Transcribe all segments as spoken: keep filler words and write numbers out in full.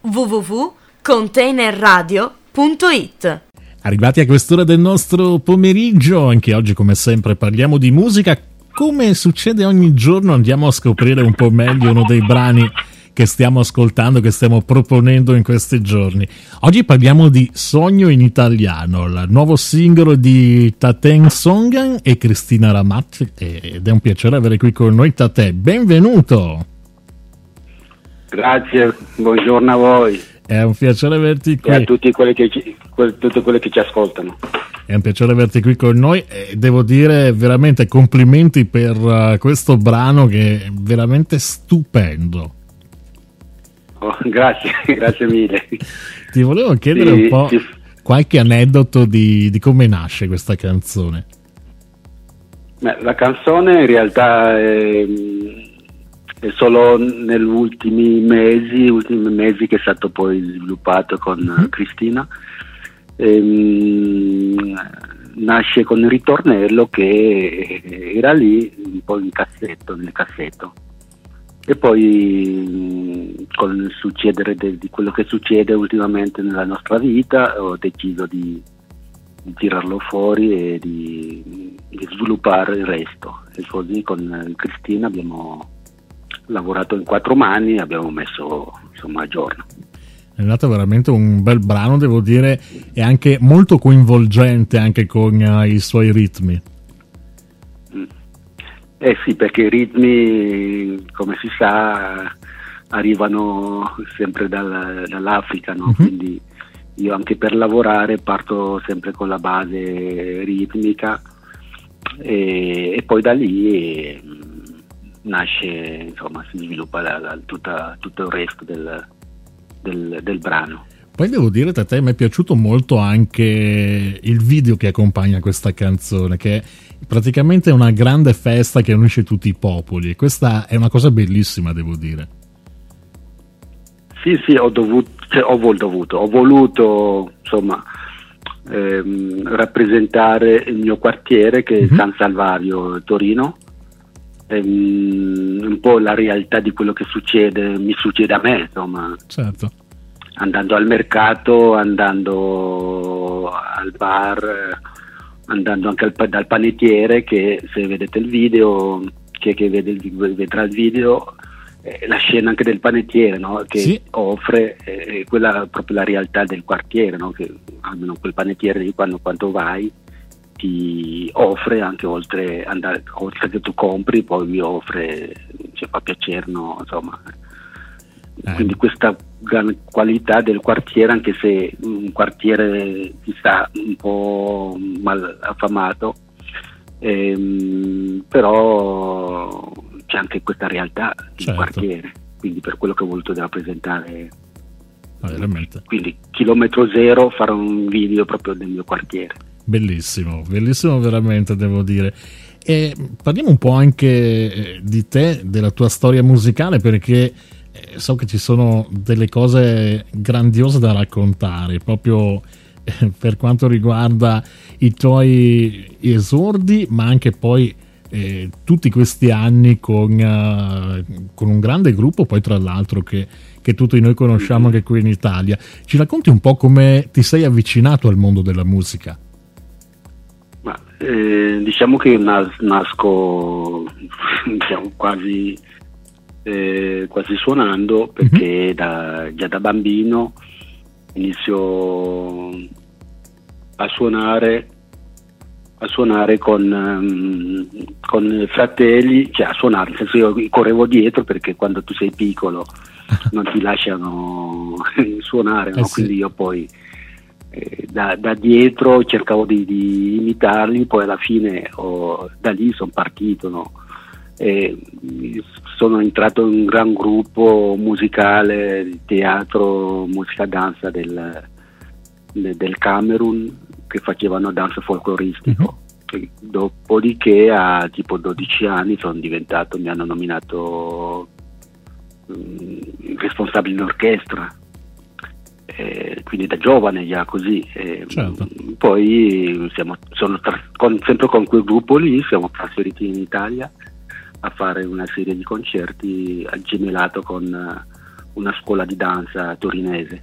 w w w punto container radio punto it. Arrivati a quest'ora del nostro pomeriggio, anche oggi come sempre parliamo di musica. Come succede ogni giorno andiamo a scoprire un po' meglio uno dei brani che stiamo ascoltando, che stiamo proponendo in questi giorni. Oggi parliamo di Sogno in Italiano, il nuovo singolo di Taten Songan e Cristina Ramat, ed è un piacere avere qui con noi Tate. Benvenuto! Grazie, buongiorno a voi. È un piacere averti qui. E a tutti quelli che ci, que, tutti quelli che ci ascoltano. È un piacere averti qui con noi e devo dire veramente complimenti per uh, questo brano che è veramente stupendo. Oh, grazie, grazie mille. Ti volevo chiedere sì, un po' sì. qualche aneddoto di, di come nasce questa canzone. Beh, la canzone in realtà è, è solo negli ultimi mesi, ultimi mesi che è stato poi sviluppato con mm-hmm. Cristina. Ehm, nasce con il ritornello che era lì un po' in cassetto, nel cassetto. E poi con il succedere de, di quello che succede ultimamente nella nostra vita ho deciso di, di tirarlo fuori e di, di sviluppare il resto. E così con Cristina abbiamo lavorato in quattro mani e abbiamo messo insomma a giorno. È nato veramente un bel brano, devo dire, e anche molto coinvolgente anche con uh, i suoi ritmi. Eh sì, perché i ritmi, come si sa, arrivano sempre dal, dall'Africa, no? Uh-huh. Quindi io anche per lavorare parto sempre con la base ritmica e, e poi da lì eh, nasce, insomma, si sviluppa la, la, tutta, tutto il resto del, del, del brano. Poi devo dire, a te mi è piaciuto molto anche il video che accompagna questa canzone, che è praticamente una grande festa che unisce tutti i popoli, e questa è una cosa bellissima, devo dire. Sì, sì, ho dovuto, cioè, ho dovuto, ho voluto, insomma, ehm, rappresentare il mio quartiere, che è mm-hmm. San Salvario, Torino, ehm, un po' la realtà di quello che succede, mi succede a me, insomma. Certo. Andando al mercato, andando al bar, andando anche al, dal panettiere, che se vedete il video, che, che vede il, vedrà il video, eh, la scena anche del panettiere, no? Che sì. offre eh, quella proprio la realtà del quartiere, no? Che almeno quel panettiere lì, quando, quando vai ti offre anche oltre, andare, oltre che tu compri, poi vi offre, ci fa piacere, no? Insomma. Eh. Quindi questa gran qualità del quartiere, anche se un quartiere si sta un po' mal affamato, ehm, però c'è anche questa realtà del certo. quartiere, quindi per quello che ho voluto rappresentare. Ah, veramente. Quindi chilometro zero, fare un video proprio del mio quartiere. Bellissimo, bellissimo veramente, devo dire. E parliamo un po' anche di te, della tua storia musicale, perché so che ci sono delle cose grandiose da raccontare, proprio eh, per quanto riguarda i tuoi esordi, ma anche poi eh, tutti questi anni con, uh, con un grande gruppo, poi tra l'altro che, che tutti noi conosciamo anche qui in Italia. Ci racconti un po' come ti sei avvicinato al mondo della musica? Ma, eh, diciamo che nas- nasco diciamo quasi Eh, quasi suonando, perché mm-hmm. da, già da bambino inizio a suonare a suonare con, um, con fratelli, cioè a suonare, nel senso io correvo dietro, perché quando tu sei piccolo non ti lasciano suonare, no? Eh sì. Quindi io poi eh, da, da dietro cercavo di, di imitarli, poi alla fine ho, da lì sono partito, no? E sono entrato in un gran gruppo musicale di teatro, musica danza del, del Camerun, che facevano danza folcloristico. Uh-huh. Dopodiché a tipo dodici anni sono diventato, mi hanno nominato um, responsabile d'orchestra, eh, quindi da giovane già così. Eh, certo. Poi siamo, sono tra, con, sempre con quel gruppo lì siamo trasferiti in Italia a fare una serie di concerti gemellato con una scuola di danza torinese.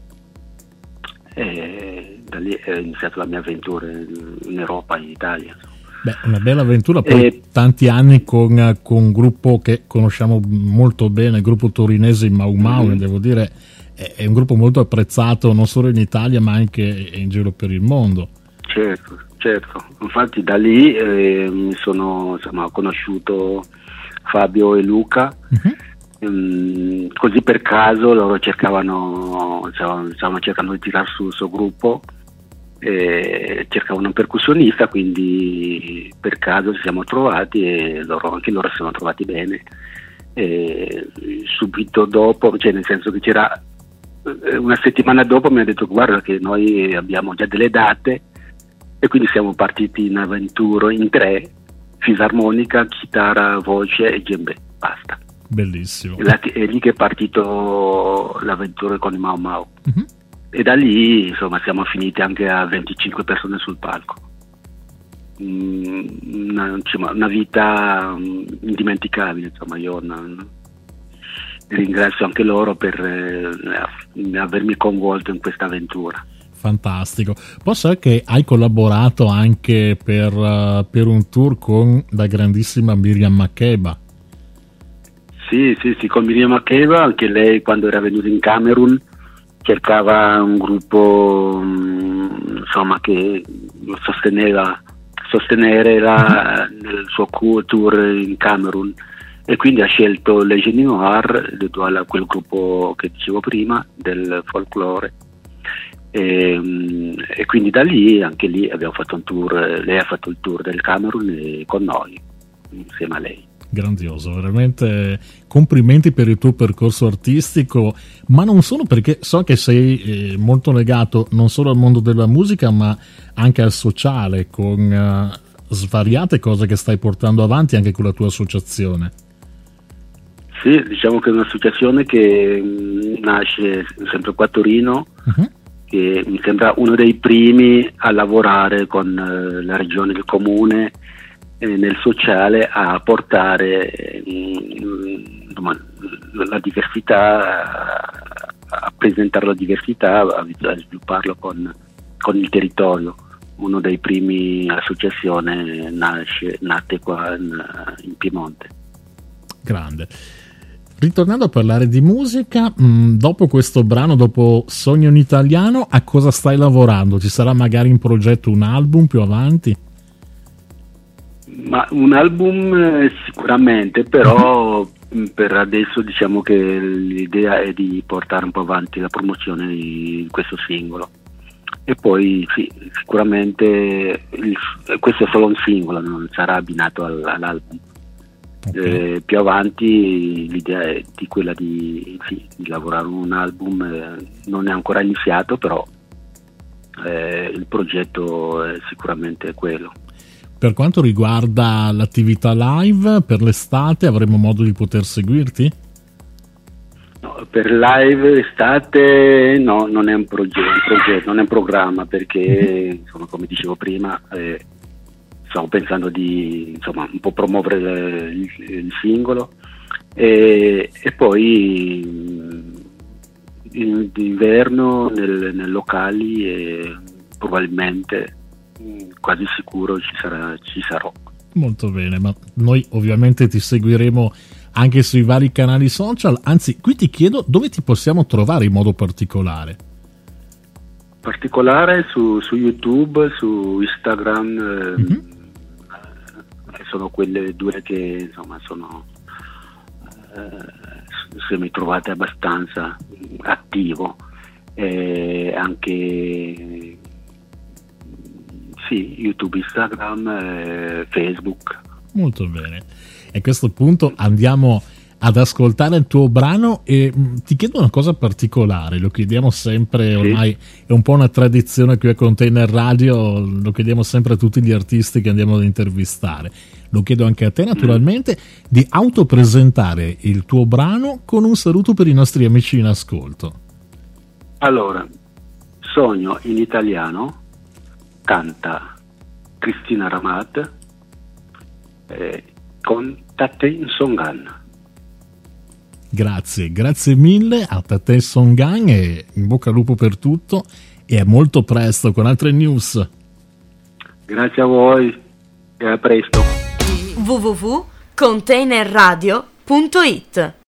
E da lì è iniziata la mia avventura in Europa, in Italia. Beh, una bella avventura, poi e, tanti anni con, con un gruppo che conosciamo molto bene, il gruppo torinese Mau Mau, mm-hmm. devo dire è, è un gruppo molto apprezzato non solo in Italia ma anche in giro per il mondo. Certo, certo, infatti da lì eh, mi sono, insomma, ho conosciuto Fabio e Luca. Mm-hmm. Um, così per caso loro cercavano, stavano, stavano cercando di tirare su il suo gruppo e cercavano un percussionista, quindi per caso ci siamo trovati e loro, anche loro si sono trovati bene. E subito dopo, cioè nel senso che c'era una settimana dopo, mi ha detto guarda che noi abbiamo già delle date, e quindi siamo partiti in avventura in tre: fisarmonica, chitarra, voce e djembe, basta. Bellissimo. È, la, è lì che è partito l'avventura con i Mau Mau. Uh-huh. E da lì insomma siamo finiti anche a venticinque persone sul palco. Mm, una, insomma, una vita um, indimenticabile, insomma. Io non, ringrazio anche loro per eh, avermi coinvolto in questa avventura. Fantastico. Posso dire che hai collaborato anche per, uh, per un tour con la grandissima Miriam Makeba. Sì, sì, sì, con Miriam Makeba, anche lei quando era venuta in Camerun cercava un gruppo um, insomma che lo sosteneva, sostenere la, nel suo tour in Camerun, e quindi ha scelto Les Génies Noirs, quel gruppo che dicevo prima del folklore. E, e quindi da lì, anche lì abbiamo fatto un tour, lei ha fatto il tour del Camerun e con noi, insieme a lei. Grandioso, veramente complimenti per il tuo percorso artistico, ma non solo, perché so che sei eh, molto legato non solo al mondo della musica ma anche al sociale, con uh, svariate cose che stai portando avanti anche con la tua associazione. Sì, diciamo che è un'associazione che mh, nasce sempre qua a Torino, uh-huh. che mi sembra uno dei primi a lavorare con uh, la regione, il comune, nel sociale, a portare insomma, la diversità, a presentare la diversità, a svilupparlo con, con il territorio. Uno dei primi associazioni nasce, nate qua in, in Piemonte. Grande. Ritornando a parlare di musica, mh, dopo questo brano, dopo Sogno in Italiano, a cosa stai lavorando? Ci sarà magari in progetto un album più avanti? Ma un album eh, sicuramente, però uh-huh. per adesso diciamo che l'idea è di portare un po' avanti la promozione di questo singolo, e poi sì, sicuramente il, questo è solo un singolo, non sarà abbinato al, all'album. Okay. Eh, più avanti l'idea è di quella di, sì, di lavorare un album, eh, non è ancora iniziato, però eh, il progetto è sicuramente quello. Per quanto riguarda l'attività live, per l'estate avremo modo di poter seguirti? No, per live estate no, non è un, progetto, un progetto, non è un programma, perché mm-hmm. insomma, come dicevo prima, eh, stiamo pensando di insomma un po' promuovere il, il singolo, e, e poi in, d'inverno nel, nel locali, e probabilmente quasi sicuro ci sarà, ci sarò. Molto bene, ma noi ovviamente ti seguiremo anche sui vari canali social. Anzi, qui ti chiedo dove ti possiamo trovare in modo particolare. Particolare su, su YouTube, su Instagram, mm-hmm. eh, sono quelle due che insomma sono eh, se mi trovate abbastanza attivo, eh, anche sì, YouTube, Instagram, eh, Facebook. Molto bene. E a questo punto andiamo ad ascoltare il tuo brano, e mh, ti chiedo una cosa particolare, lo chiediamo sempre, ormai sì. È un po' una tradizione qui a Container Radio, lo chiediamo sempre a tutti gli artisti che andiamo ad intervistare. Lo chiedo anche a te naturalmente, mm. di autopresentare il tuo brano con un saluto per i nostri amici in ascolto. Allora, Sogno in Italiano canta Cristina Ramat eh, con Tate Songan. Grazie, grazie mille a te Song Gang e in bocca al lupo per tutto e a molto presto con altre news. Grazie a voi e a presto. w w w punto container radio punto it